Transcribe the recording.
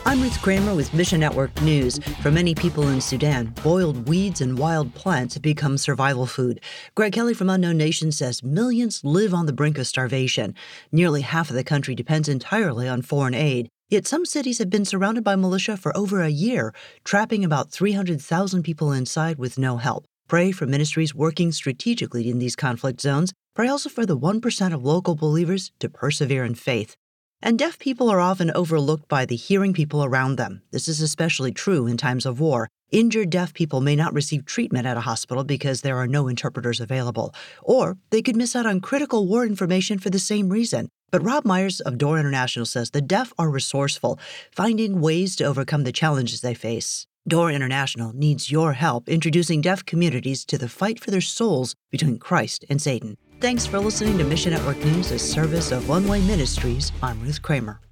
I'm Ruth Kramer with Mission Network News. For many people in Sudan, boiled weeds and wild plants have become survival food. Greg Kelly from Unknown Nation says millions live on the brink of starvation. Nearly half of the country depends entirely on foreign aid. Yet some cities have been surrounded by militia for over a year, trapping about 300,000 people inside with no help. Pray for ministries working strategically in these conflict zones. Pray also for the 1% of local believers to persevere in faith. And deaf people are often overlooked by the hearing people around them. This is especially true in times of war. Injured deaf people may not receive treatment at a hospital because there are no interpreters available. Or they could miss out on critical war information for the same reason. But Rob Myers of Door International says the deaf are resourceful, finding ways to overcome the challenges they face. Door International needs your help introducing deaf communities to the fight for their souls between Christ and Satan. Thanks for listening to Mission Network News, a service of One Way Ministries. I'm Ruth Kramer.